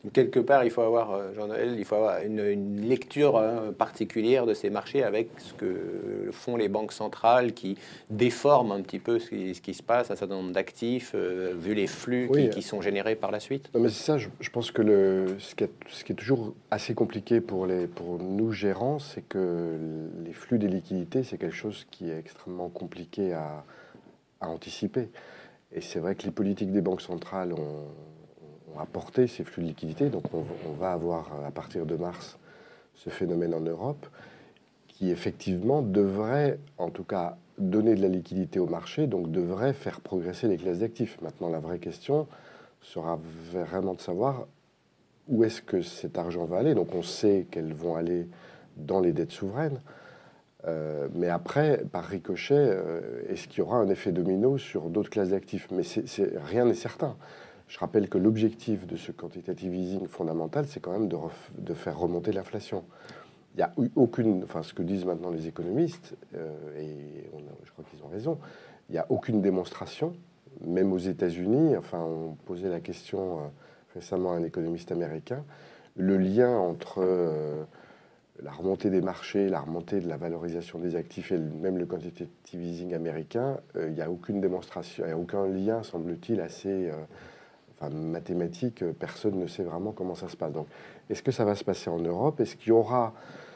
quelque part, il faut avoir, Jean-Noël, il faut avoir une lecture particulière de ces marchés avec ce que font les banques centrales qui déforment un petit peu ce qui se passe, un certain nombre d'actifs, vu les flux Oui, qui sont générés par la suite. non, mais c'est ça, je pense que ce qui est toujours assez compliqué pour nous gérants, c'est que les flux des liquidités, c'est quelque chose qui est extrêmement compliqué à anticiper. Et c'est vrai que les politiques des banques centrales ont apporté ces flux de liquidités. Donc on va avoir à partir de mars ce phénomène en Europe qui effectivement devrait en tout cas donner de la liquidité au marché, donc devrait faire progresser les classes d'actifs. Maintenant la vraie question sera vraiment de savoir où est-ce que cet argent va aller. Donc on sait qu'elles vont aller dans les dettes souveraines. Mais après, par ricochet, est-ce qu'il y aura un effet domino sur d'autres classes d'actifs? Mais rien n'est certain. Je rappelle que l'objectif de ce quantitative easing fondamental, c'est quand même de faire remonter l'inflation. Il n'y a eu aucune, enfin ce que disent maintenant les économistes, je crois qu'ils ont raison, il n'y a aucune démonstration, même aux États-Unis, enfin on posait la question récemment à un économiste américain, le lien entre la remontée des marchés, la remontée de la valorisation des actifs et même le quantitative easing américain, il n'y a aucune démonstration, il n'y a aucun lien, semble-t-il, assez mathématique. Personne ne sait vraiment comment ça se passe. Donc, est-ce que ça va se passer en Europe? Est-ce qu'il y aura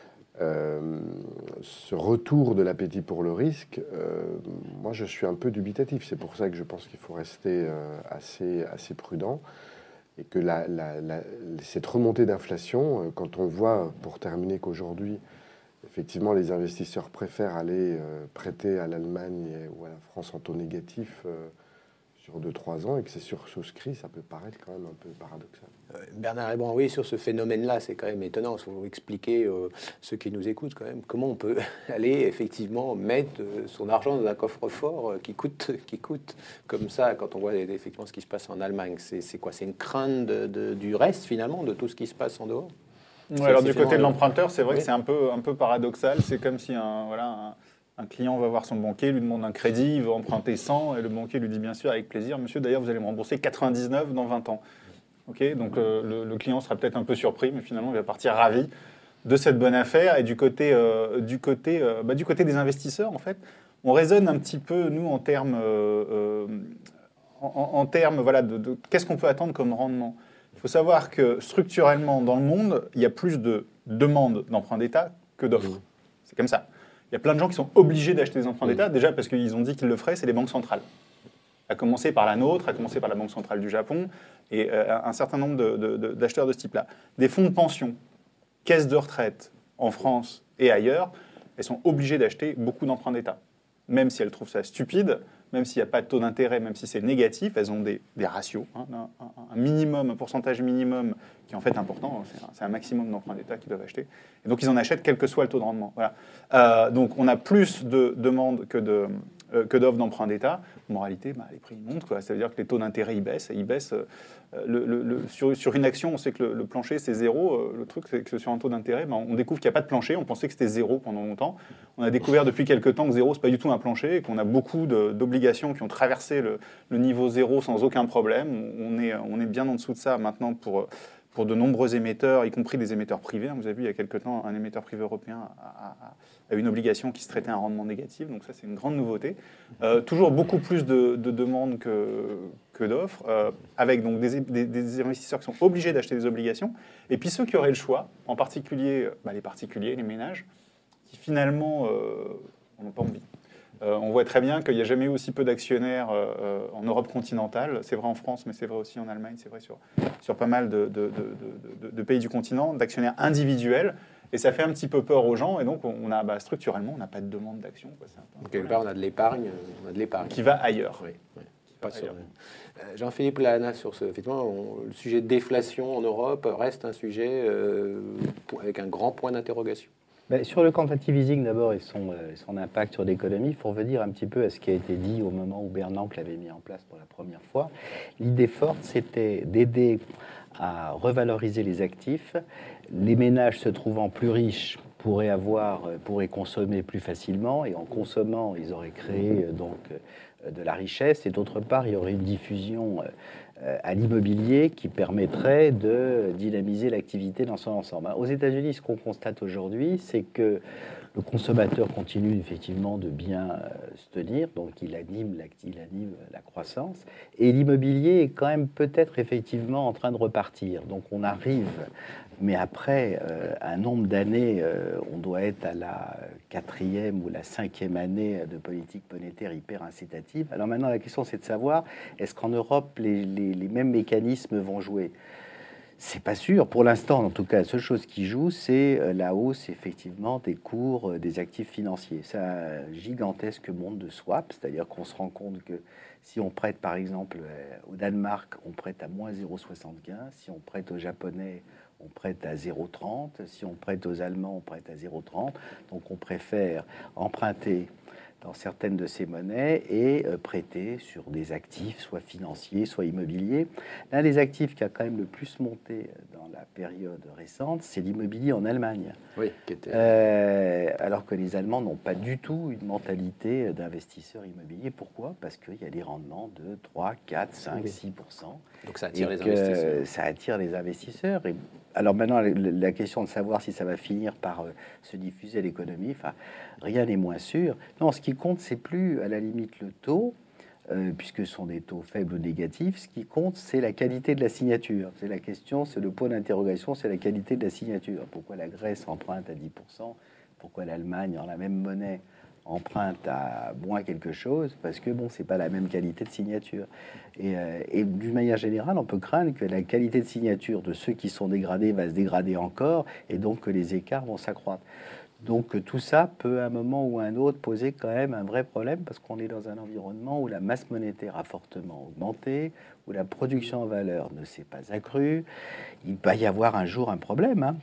ce retour de l'appétit pour le risque? Moi, je suis un peu dubitatif. C'est pour ça que je pense qu'il faut rester assez prudent. Et que cette remontée d'inflation, quand on voit, pour terminer, qu'aujourd'hui, effectivement, les investisseurs préfèrent aller prêter à l'Allemagne ou à la France en taux négatif sur 2-3 ans et que c'est sursouscrit, ça peut paraître quand même un peu paradoxal. Bernard Hébrand, oui, sur ce phénomène-là, c'est quand même étonnant. Il faut expliquer ceux qui nous écoutent quand même comment on peut aller effectivement mettre son argent dans un coffre-fort qui coûte comme ça quand on voit effectivement ce qui se passe en Allemagne. C'est quoi? C'est une crainte du reste finalement, de tout ce qui se passe en dehors? Ouais, alors du côté de l'emprunteur, c'est vrai oui. que c'est un peu paradoxal. C'est comme si un client va voir son banquier, lui demande un crédit, il veut emprunter 100 et le banquier lui dit bien sûr avec plaisir, monsieur, d'ailleurs vous allez me rembourser 99 dans 20 ans. Okay, donc le client sera peut-être un peu surpris, mais finalement il va partir ravi de cette bonne affaire. Et du côté des investisseurs, en fait, on raisonne un petit peu, nous, en termes voilà, de qu'est-ce qu'on peut attendre comme rendement. Il faut savoir que structurellement, dans le monde, il y a plus de demandes d'emprunts d'État que d'offres. C'est comme ça. Il y a plein de gens qui sont obligés d'acheter des emprunts d'État, déjà parce qu'ils ont dit qu'ils le feraient, c'est les banques centrales. À commencer par la nôtre, à commencer par la Banque centrale du Japon, et un certain nombre d'acheteurs de ce type-là. Des fonds de pension, caisses de retraite en France et ailleurs, elles sont obligées d'acheter beaucoup d'emprunts d'État. Même si elles trouvent ça stupide, même s'il n'y a pas de taux d'intérêt, même si c'est négatif, elles ont des ratios, un minimum, un pourcentage minimum qui est en fait important, c'est un maximum d'emprunts d'État qu'ils doivent acheter. Et donc ils en achètent quel que soit le taux de rendement. Voilà. Donc on a plus de demandes que d'offres d'emprunts d'État. En moralité, les prix montent, quoi. Ça veut dire que les taux d'intérêt ils baissent. Sur une action, on sait que le plancher c'est 0. Le truc, c'est que sur un taux d'intérêt, on découvre qu'il n'y a pas de plancher. On pensait que c'était 0 pendant longtemps. On a découvert depuis quelques temps que 0, c'est pas du tout un plancher, et qu'on a beaucoup d'obligations qui ont traversé le niveau 0 sans aucun problème. On est bien en dessous de ça maintenant pour de nombreux émetteurs, y compris des émetteurs privés. Vous avez vu, il y a quelques temps, un émetteur privé européen a une obligation qui se traitait un rendement négatif. Donc ça, c'est une grande nouveauté. Toujours beaucoup plus de demandes que d'offres, avec donc des investisseurs qui sont obligés d'acheter des obligations. Et puis ceux qui auraient le choix, en particulier les particuliers, les ménages, qui finalement n'ont pas envie. On voit très bien qu'il n'y a jamais eu aussi peu d'actionnaires en Europe continentale. C'est vrai en France, mais c'est vrai aussi en Allemagne, c'est vrai sur pas mal de pays du continent, d'actionnaires individuels. Et ça fait un petit peu peur aux gens. Et donc, structurellement, on n'a pas de demande d'action. Quelque part, on a de l'épargne. Qui va ailleurs. Oui. Jean-Philippe Lahana, effectivement, le sujet de déflation en Europe reste un sujet avec un grand point d'interrogation. Sur le quantitative easing d'abord et son impact sur l'économie, il faut revenir un petit peu à ce qui a été dit au moment où Bernanke l'avait mis en place pour la première fois. L'idée forte, c'était d'aider à revaloriser les actifs. Les ménages se trouvant plus riches pourraient consommer plus facilement, et en consommant, ils auraient créé donc de la richesse, et d'autre part, il y aurait une diffusion à l'immobilier qui permettrait de dynamiser l'activité dans son ensemble. Aux États-Unis, ce qu'on constate aujourd'hui, c'est que le consommateur continue effectivement de bien se tenir, donc il anime la croissance, et l'immobilier est quand même peut-être effectivement en train de repartir. Donc on arrive, mais après un nombre d'années, on doit être à la 4e ou la 5e année de politique monétaire hyper incitative. Alors maintenant la question c'est de savoir, est-ce qu'en Europe les mêmes mécanismes vont jouer ? C'est pas sûr. Pour l'instant, en tout cas, la seule chose qui joue, c'est la hausse, effectivement, des cours des actifs financiers. C'est un gigantesque monde de swap, c'est-à-dire qu'on se rend compte que si on prête, par exemple, au Danemark, on prête à moins 0,75. Si on prête aux Japonais, on prête à 0,30. Si on prête aux Allemands, on prête à 0,30. Donc, on préfère emprunter dans certaines de ces monnaies et prêter sur des actifs, soit financiers, soit immobiliers. L'un des actifs qui a quand même le plus monté dans la période récente, c'est l'immobilier en Allemagne. Oui, qui était... alors que les Allemands n'ont pas du tout une mentalité d'investisseurs immobiliers. Pourquoi ? Parce qu'il y a des rendements de 3, 4, 5, 6%. Donc ça attire les investisseurs. Ça attire les investisseurs. Et alors maintenant, la question de savoir si ça va finir par se diffuser à l'économie, enfin, rien n'est moins sûr. Non, ce qui compte, c'est plus à la limite le taux, puisque ce sont des taux faibles ou négatifs. Ce qui compte, c'est la qualité de la signature. C'est la question, c'est le point d'interrogation, c'est la qualité de la signature. Pourquoi la Grèce emprunte à 10%? Pourquoi l'Allemagne, en la même monnaie, emprunte à moins quelque chose? Parce que, bon, c'est pas la même qualité de signature. Et d'une manière générale, on peut craindre que la qualité de signature de ceux qui sont dégradés va se dégrader encore, et donc que les écarts vont s'accroître. Donc tout ça peut à un moment ou à un autre poser quand même un vrai problème, parce qu'on est dans un environnement où la masse monétaire a fortement augmenté, où la production en valeur ne s'est pas accrue. Il va y avoir un jour un problème. Hein.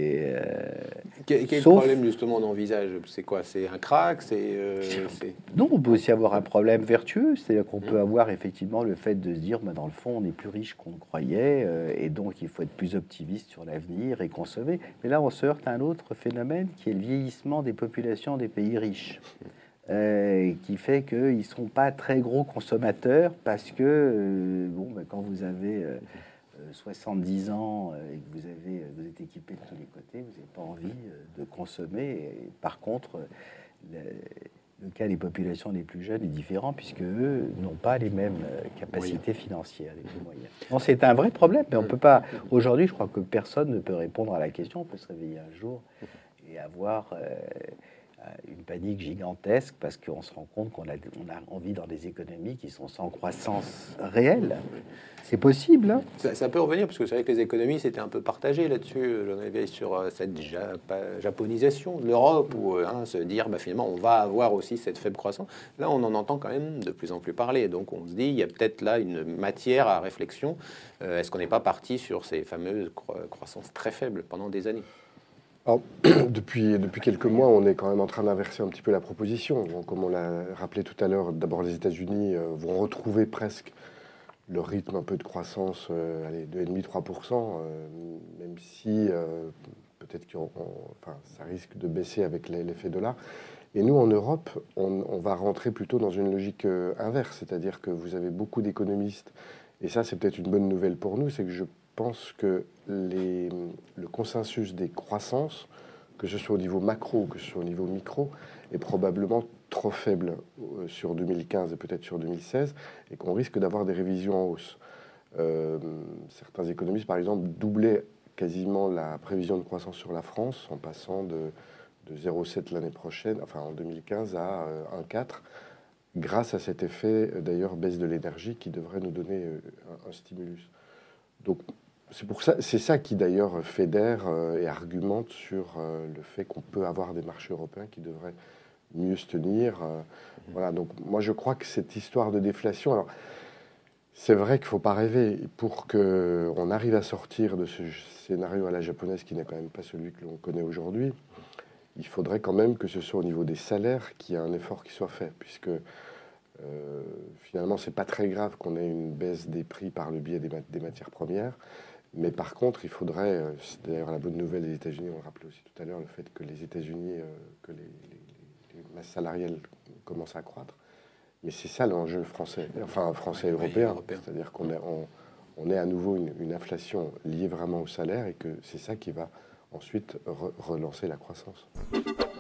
Quel problème justement on envisage? C'est quoi? C'est un crack? Non, on peut aussi avoir un problème vertueux, c'est-à-dire qu'on peut avoir effectivement le fait de se dire, bah, dans le fond, on est plus riche qu'on ne croyait, et donc il faut être plus optimiste sur l'avenir et consommer. Mais là, on se heurte à un autre phénomène qui est le vieillissement des populations des pays riches. Qui fait qu'ils ne sont pas très gros consommateurs parce que quand vous avez 70 ans et que vous êtes équipé de tous les côtés, vous n'avez pas envie de consommer. Et par contre, le cas des populations les plus jeunes est différent puisque eux n'ont pas les mêmes capacités financières, les mêmes moyens. Non, c'est un vrai problème, mais on peut pas. Aujourd'hui, je crois que personne ne peut répondre à la question. On peut se réveiller un jour et avoir une panique gigantesque parce qu'on se rend compte qu'on a envie dans des économies qui sont sans croissance réelle. C'est possible. Hein. Ça peut revenir, parce que c'est vrai que les économies, c'était un peu partagé là-dessus. J'en avais sur cette japonisation de l'Europe, où se dire, finalement, on va avoir aussi cette faible croissance. Là, on en entend quand même de plus en plus parler. Donc, on se dit, il y a peut-être là une matière à réflexion. Est-ce qu'on n'est pas parti sur ces fameuses croissances très faibles pendant des années? Alors, depuis quelques mois, on est quand même en train d'inverser un petit peu la proposition. Donc, comme on l'a rappelé tout à l'heure, d'abord les États-Unis vont retrouver presque leur rythme un peu de croissance, de 2,5-3%, même si peut-être que ça risque de baisser avec l'effet dollar. Et nous, en Europe, on va rentrer plutôt dans une logique inverse, c'est-à-dire que vous avez beaucoup d'économistes, et ça c'est peut-être une bonne nouvelle pour nous, c'est que je pense que le consensus des croissances, que ce soit au niveau macro ou que ce soit au niveau micro, est probablement trop faible sur 2015 et peut-être sur 2016, et qu'on risque d'avoir des révisions en hausse. Certains économistes, par exemple, doublaient quasiment la prévision de croissance sur la France, en passant de 0,7 l'année prochaine, enfin en 2015, à 1,4, grâce à cet effet, d'ailleurs, baisse de l'énergie, qui devrait nous donner un stimulus. Donc, c'est ça qui d'ailleurs fédère et argumente sur le fait qu'on peut avoir des marchés européens qui devraient mieux se tenir. Voilà, donc moi je crois que cette histoire de déflation, alors c'est vrai qu'il ne faut pas rêver. Pour qu'on arrive à sortir de ce scénario à la japonaise qui n'est quand même pas celui que l'on connaît aujourd'hui, il faudrait quand même que ce soit au niveau des salaires qu'il y ait un effort qui soit fait, puisque finalement c'est pas très grave qu'on ait une baisse des prix par le biais des matières premières. Mais par contre, il faudrait, c'est d'ailleurs la bonne nouvelle des États-Unis, on le rappelait aussi tout à l'heure, le fait que les États-Unis, que les masses salariales commencent à croître. Mais c'est ça l'enjeu français européen. C'est-à-dire qu'on on ait à nouveau une inflation liée vraiment au salaire et que c'est ça qui va ensuite relancer la croissance.